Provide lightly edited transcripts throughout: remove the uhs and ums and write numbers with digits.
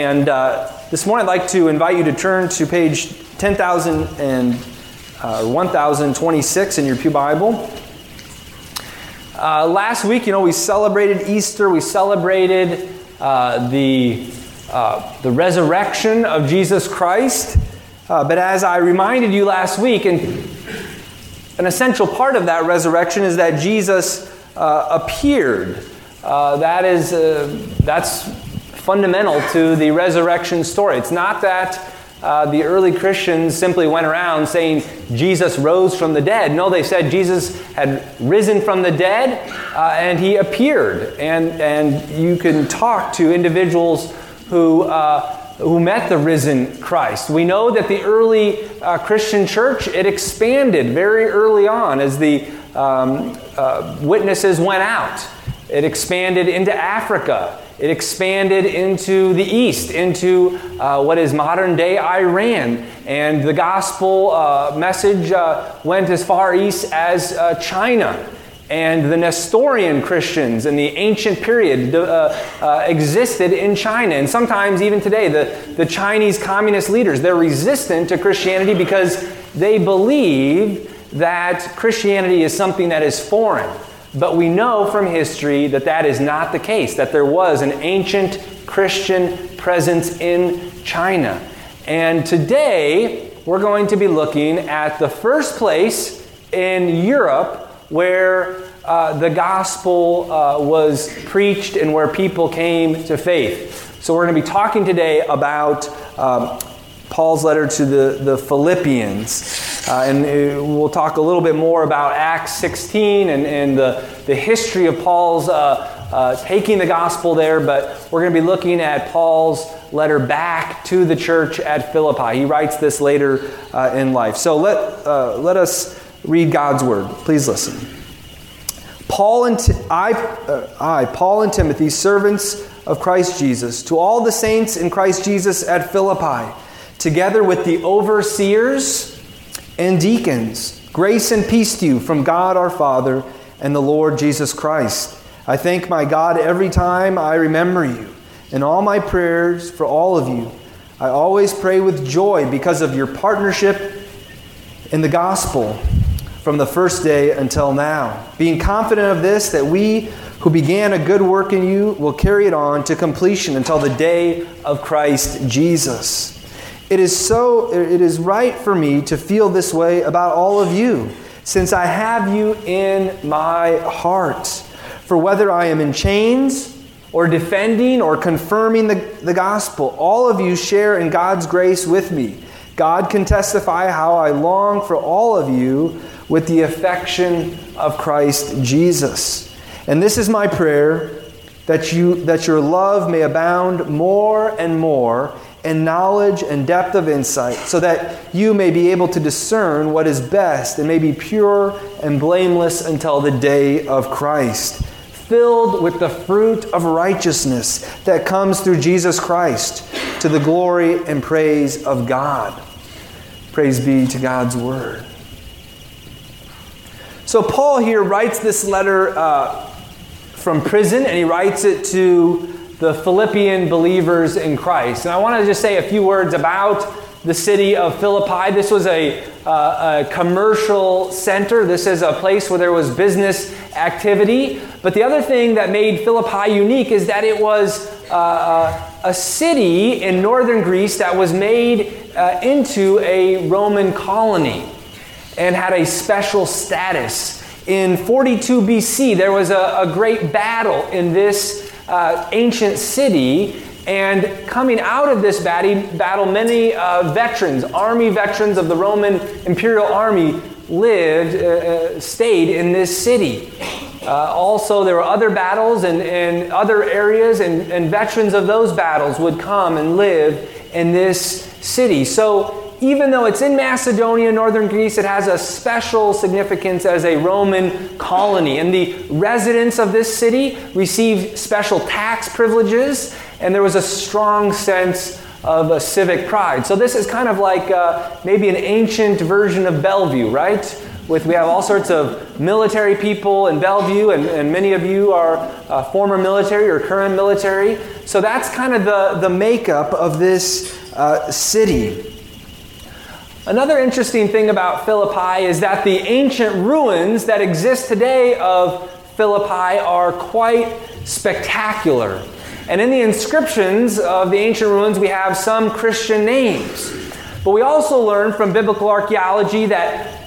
And this morning I'd like to invite you to turn to page 1026 in your Pew Bible. Last week, we celebrated Easter. We celebrated the resurrection of Jesus Christ. But as I reminded you last week, and an essential part of that resurrection is that Jesus appeared. That's fundamental to the resurrection story. It's not that the early Christians simply went around saying Jesus rose from the dead. No, they said Jesus had risen from the dead and he appeared. And you can talk to individuals who met the risen Christ. We know that the early Christian church, it expanded very early on as the witnesses went out. It expanded into Africa. It expanded into the east, into what is modern-day Iran. And the gospel message went as far east as China. And the Nestorian Christians in the ancient period existed in China. And sometimes, even today, the Chinese communist leaders, they're resistant to Christianity because they believe that Christianity is something that is foreign. But we know from history that that is not the case, that there was an ancient Christian presence in China. And today, we're going to be looking at the first place in Europe where the gospel was preached and where people came to faith. So we're going to be talking today about Paul's letter to the Philippians. And we'll talk a little bit more about Acts 16 and the history of Paul's taking the gospel there. But we're going to be looking at Paul's letter back to the church at Philippi. He writes this later in life. So let us read God's word. Please listen. Paul and Timothy, servants of Christ Jesus, to all the saints in Christ Jesus at Philippi, together with the overseers and deacons, grace and peace to you from God our Father and the Lord Jesus Christ. I thank my God every time I remember you. In all my prayers for all of you, I always pray with joy because of your partnership in the gospel from the first day until now, being confident of this, that we who began a good work in you will carry it on to completion until the day of Christ Jesus. It is right for me to feel this way about all of you, since I have you in my heart. For whether I am in chains or defending or confirming the gospel, all of you share in God's grace with me. God can testify how I long for all of you with the affection of Christ Jesus. And this is my prayer, that your love may abound more and more in knowledge and depth of insight, so that you may be able to discern what is best and may be pure and blameless until the day of Christ, filled with the fruit of righteousness that comes through Jesus Christ, to the glory and praise of God. Praise be to God's word. So Paul here writes this letter from prison, and he writes it to the Philippian believers in Christ. And I want to just say a few words about the city of Philippi. This was a commercial center. This is a place where there was business activity. But the other thing that made Philippi unique is that it was a city in northern Greece that was made into a Roman colony and had a special status. In 42 BC, there was a great battle in this ancient city, and coming out of this battle, many army veterans of the Roman Imperial Army stayed in this city. Also, there were other battles and other areas, and veterans of those battles would come and live in this city. So even though it's in Macedonia, northern Greece, it has a special significance as a Roman colony. And the residents of this city received special tax privileges, and there was a strong sense of a civic pride. So this is kind of like maybe an ancient version of Bellevue, right? we have all sorts of military people in Bellevue, and many of you are former military or current military. So that's kind of the makeup of this city. Another interesting thing about Philippi is that the ancient ruins that exist today of Philippi are quite spectacular. And in the inscriptions of the ancient ruins, we have some Christian names. But we also learn from biblical archaeology that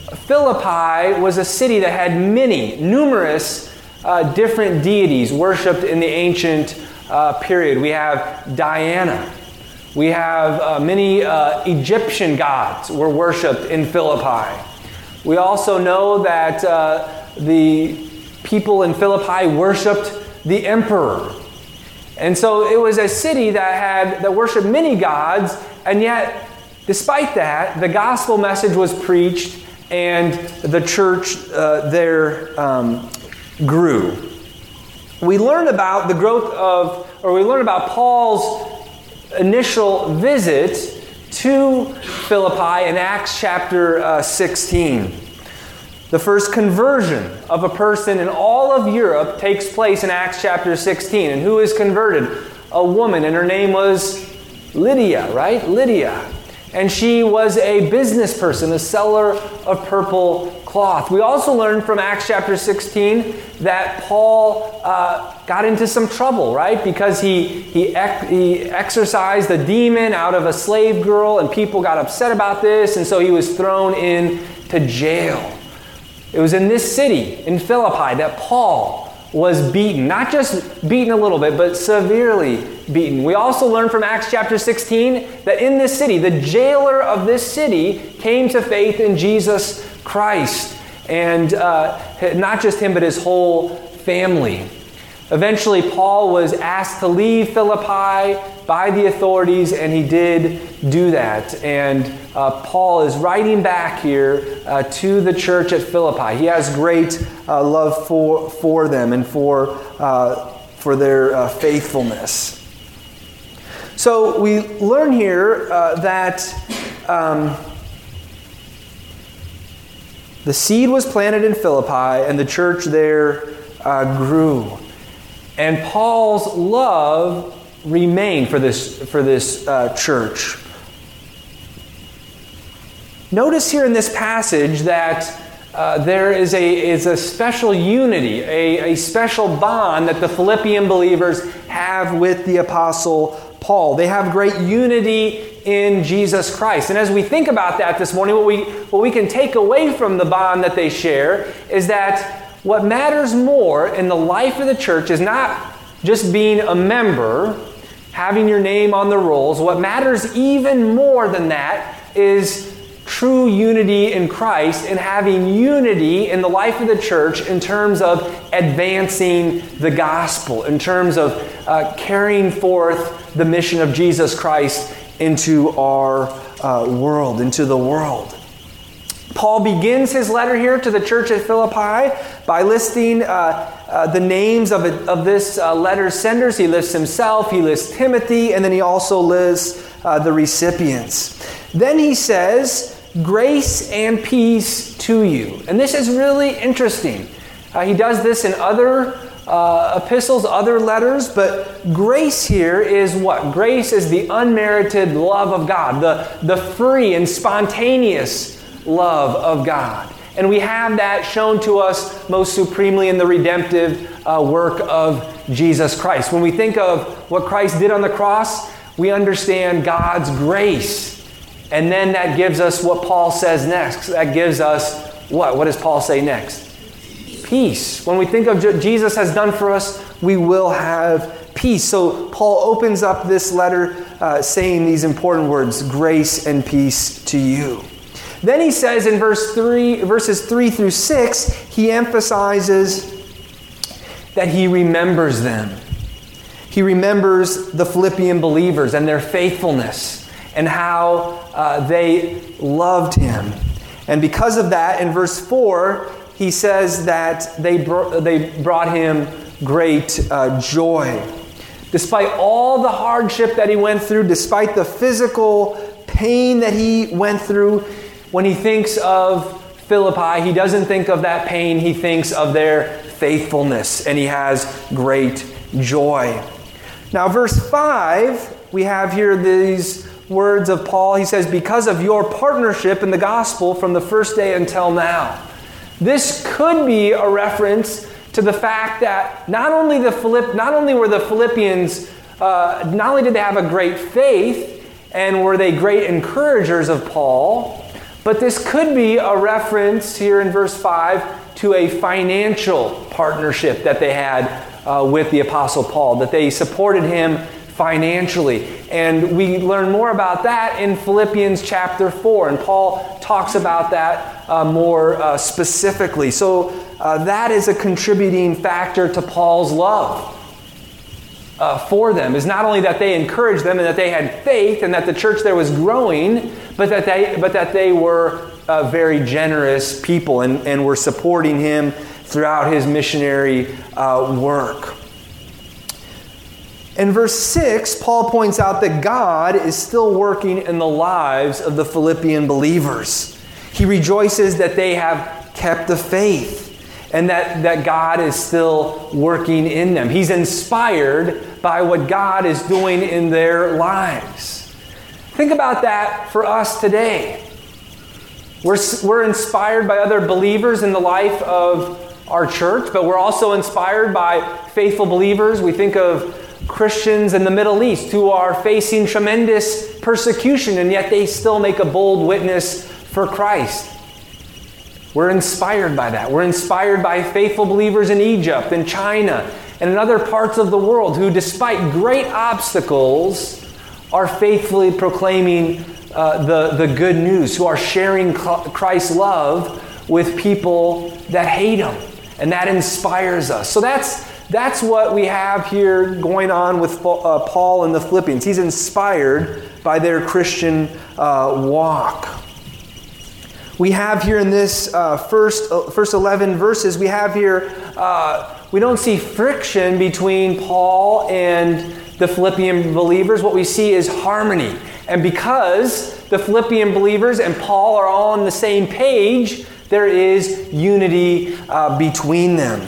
Philippi was a city that had numerous different deities worshipped in the ancient period. We have Diana. We have many Egyptian gods were worshipped in Philippi. We also know that the people in Philippi worshipped the emperor. And so it was a city that worshipped many gods, and yet, despite that, the gospel message was preached, and the church there grew. We learn about the growth of, or we learn about Paul's initial visit to Philippi in Acts chapter 16. The first conversion of a person in all of Europe takes place in Acts chapter 16. And who is converted? A woman, and her name was Lydia, right? Lydia. And she was a business person, a seller of purple cloth. We also learn from Acts chapter 16 that Paul got into some trouble, right? Because he exorcised a demon out of a slave girl, and people got upset about this, and so he was thrown into jail. It was in this city, in Philippi, that Paul was beaten. Not just beaten a little bit, but severely beaten. We also learn from Acts chapter 16 that in this city, the jailer of this city came to faith in Jesus Christ. And not just him, but his whole family. Eventually, Paul was asked to leave Philippi by the authorities, and he did do that. And Paul is writing back here to the church at Philippi. He has great love for them and for their faithfulness. So we learn here that the seed was planted in Philippi, and the church there grew. And Paul's love remained for this church. Notice here in this passage that there is a special unity, a special bond that the Philippian believers have with the Apostle Paul. They have great unity in Jesus Christ. And as we think about that this morning, what we can take away from the bond that they share is that what matters more in the life of the church is not just being a member, having your name on the rolls. What matters even more than that is true unity in Christ and having unity in the life of the church in terms of advancing the gospel, in terms of carrying forth the mission of Jesus Christ into our world, into the world. Paul begins his letter here to the church at Philippi by listing the names of this letter's senders. He lists himself, he lists Timothy, and then he also lists the recipients. Then he says, grace and peace to you. And this is really interesting. He does this in other epistles, other letters, but grace here is what? Grace is the unmerited love of God, the free and spontaneous love of God. And we have that shown to us most supremely in the redemptive work of Jesus Christ. When we think of what Christ did on the cross, we understand God's grace. And then that gives us what Paul says next. That gives us what? What does Paul say next? Peace. When we think of what Jesus has done for us, we will have peace. So Paul opens up this letter saying these important words, grace and peace to you. Then he says in verses 3 through 6, he emphasizes that he remembers them. He remembers the Philippian believers and their faithfulness and how they loved him. And because of that, in verse 4, he says that they brought him great joy. Despite all the hardship that he went through, despite the physical pain that he went through, when he thinks of Philippi, he doesn't think of that pain. He thinks of their faithfulness, and he has great joy. Now, verse 5, we have here these words of Paul. He says, because of your partnership in the gospel from the first day until now. This could be a reference to the fact that not only were the Philippians, not only did they have a great faith and were they great encouragers of Paul, but this could be a reference here in verse 5 to a financial partnership that they had with the Apostle Paul, that they supported him financially. And we learn more about that in Philippians chapter 4, and Paul talks about that more specifically. So that is a contributing factor to Paul's love for them, is not only that they encouraged them and that they had faith and that the church there was growing, but that they were very generous people and were supporting him throughout his missionary work. In verse 6, Paul points out that God is still working in the lives of the Philippian believers. He rejoices that they have kept the faith and that God is still working in them. He's inspired by what God is doing in their lives. Think about that for us today. We're inspired by other believers in the life of our church, but we're also inspired by faithful believers. We think of Christians in the Middle East who are facing tremendous persecution, and yet they still make a bold witness for Christ. We're inspired by that. We're inspired by faithful believers in Egypt and China and in other parts of the world who, despite great obstacles, are faithfully proclaiming the good news, who are sharing Christ's love with people that hate him. And that inspires us. So that's what we have here going on with Paul and the Philippians. He's inspired by their Christian walk. We have here in this first 11 verses, we have here, we don't see friction between Paul and the Philippian believers. What we see is harmony. And because the Philippian believers and Paul are all on the same page, there is unity between them.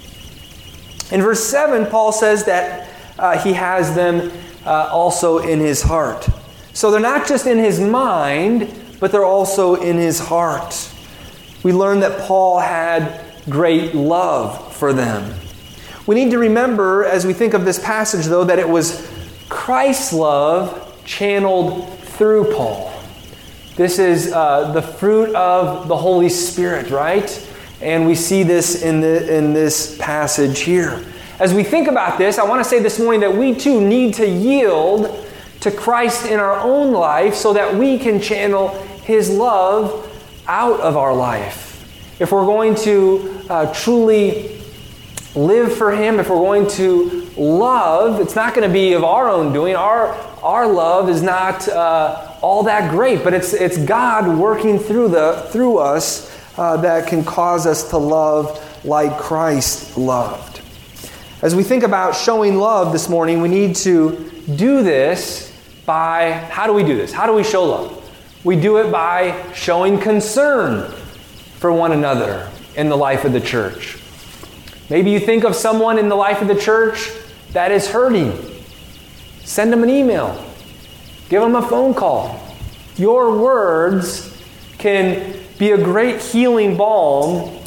In verse 7, Paul says that he has them also in his heart. So they're not just in his mind, but they're also in his heart. We learn that Paul had great love for them. We need to remember, as we think of this passage, though, that it was Christ's love channeled through Paul. This is the fruit of the Holy Spirit, right? And we see this in this passage here. As we think about this, I want to say this morning that we too need to yield to Christ in our own life so that we can channel His love out of our life. If we're going to truly live for Him, if we're going to love, it's not going to be of our own doing. Our love is not all that great, but it's God working through us that can cause us to love like Christ loved. As we think about showing love this morning, we need to do this by, how do we do this? How do we show love? We do it by showing concern for one another in the life of the church. Maybe you think of someone in the life of the church that is hurting. Send them an email. Give them a phone call. Your words can be a great healing balm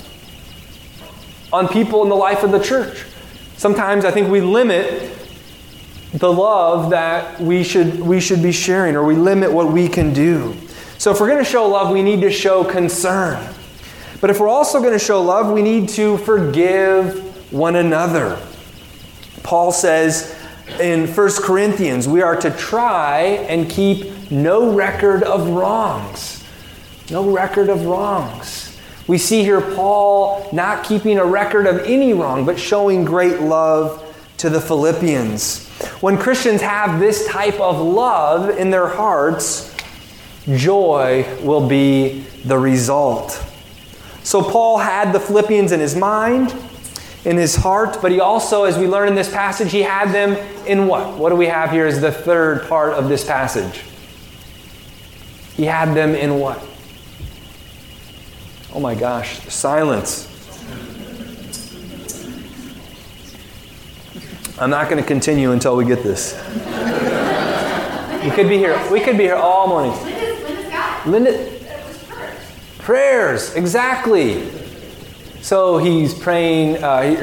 on people in the life of the church. Sometimes I think we limit the love that we should be sharing, or we limit what we can do. So if we're going to show love, we need to show concern. But if we're also going to show love, we need to forgive one another. Paul says in 1 Corinthians, we are to try and keep no record of wrongs. No record of wrongs. We see here Paul not keeping a record of any wrong, but showing great love to the Philippians. When Christians have this type of love in their hearts, joy will be the result. So Paul had the Philippians in his mind, in his heart, but he also, as we learn in this passage, he had them in what? What do we have here as the third part of this passage? He had them in what? Oh my gosh, silence. I'm not going to continue until we get this. We could be here all morning. Linda, prayers, exactly. So he's praying,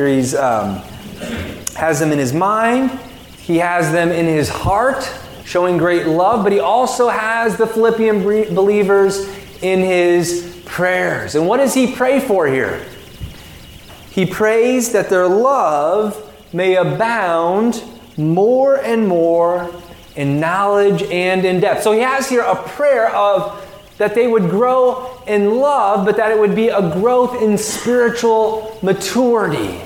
has them in his mind, he has them in his heart, showing great love, but he also has the Philippian believers in his prayers. And what does he pray for here? He prays that their love may abound more and more in knowledge and in depth. So he has here a prayer of that they would grow in love, but that it would be a growth in spiritual maturity.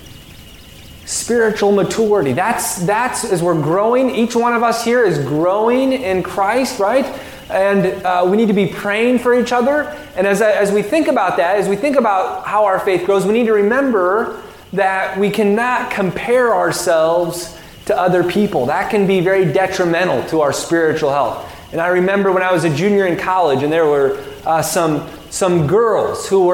Spiritual maturity. That's as we're growing. Each one of us here is growing in Christ, right? And we need to be praying for each other. And as we think about that, as we think about how our faith grows, we need to remember that we cannot compare ourselves to other people. That can be very detrimental to our spiritual health. And I remember when I was a junior in college, and there were some girls who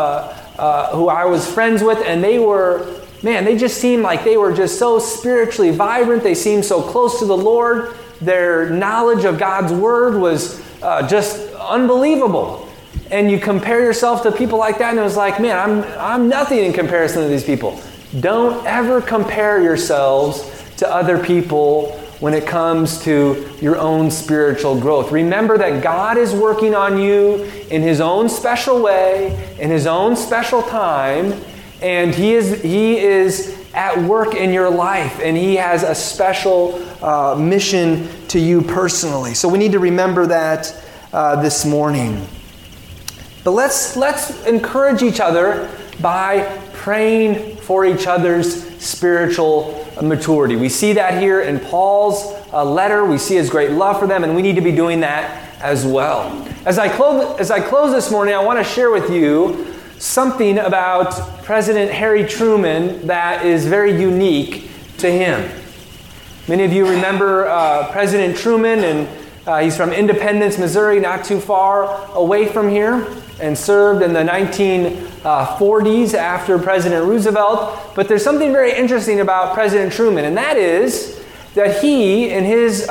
I was friends with, and they just seemed like they were just so spiritually vibrant. They seemed so close to the Lord. Their knowledge of God's Word was just unbelievable. And you compare yourself to people like that, and it was like, man, I'm nothing in comparison to these people. Don't ever compare yourselves to other people when it comes to your own spiritual growth. Remember that God is working on you in His own special way, in His own special time, and He is at work in your life, and He has a special mission to you personally. So we need to remember that this morning. But let's encourage each other by praying for each other's spiritual maturity. We see that here in Paul's letter. We see his great love for them, and we need to be doing that as well. As I close this morning, I want to share with you something about President Harry Truman that is very unique to him. Many of you remember President Truman, and he's from Independence, Missouri, not too far away from here, and served in the 1940s after President Roosevelt. But there's something very interesting about President Truman, and that is that he, in his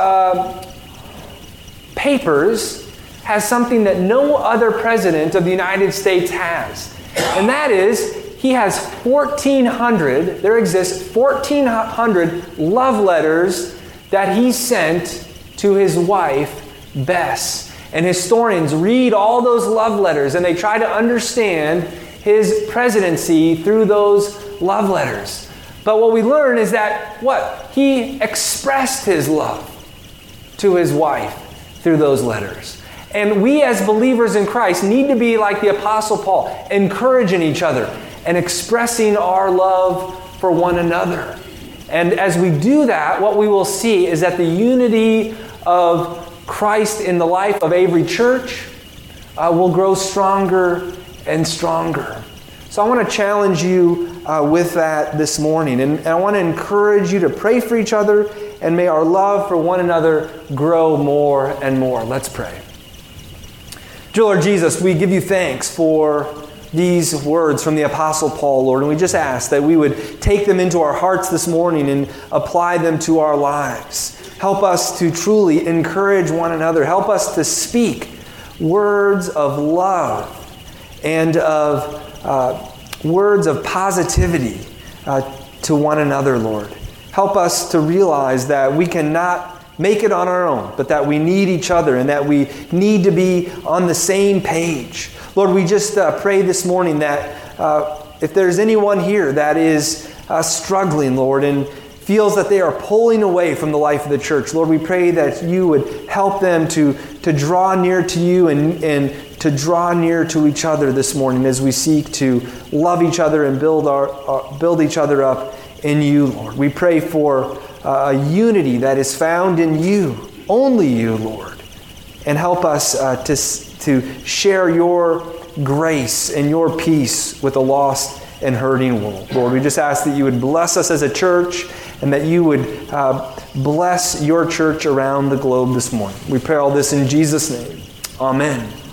papers, has something that no other president of the United States has. And that is, he has 1,400, there exists 1,400 love letters that he sent to his wife, Bess. And historians read all those love letters, and they try to understand his presidency through those love letters. But what we learn is that, he expressed his love to his wife through those letters. And we as believers in Christ need to be like the Apostle Paul, encouraging each other and expressing our love for one another. And as we do that, what we will see is that the unity of Christ in the life of Avery Church will grow stronger and stronger. So I want to challenge you with that this morning. And I want to encourage you to pray for each other, and may our love for one another grow more and more. Let's pray. Dear Lord Jesus, we give you thanks for these words from the Apostle Paul, Lord, and we just ask that we would take them into our hearts this morning and apply them to our lives. Help us to truly encourage one another. Help us to speak words of love and of words of positivity to one another, Lord. Help us to realize that we cannot make it on our own, but that we need each other and that we need to be on the same page. Lord, we just pray this morning that if there's anyone here that is struggling, Lord, and feels that they are pulling away from the life of the church, Lord, we pray that you would help them to draw near to you and to draw near to each other this morning as we seek to love each other and build each other up in you, Lord. We pray for a unity that is found in you, only you, Lord. And help us to share your grace and your peace with the lost and hurting world. Lord, we just ask that you would bless us as a church and that you would bless your church around the globe this morning. We pray all this in Jesus' name. Amen.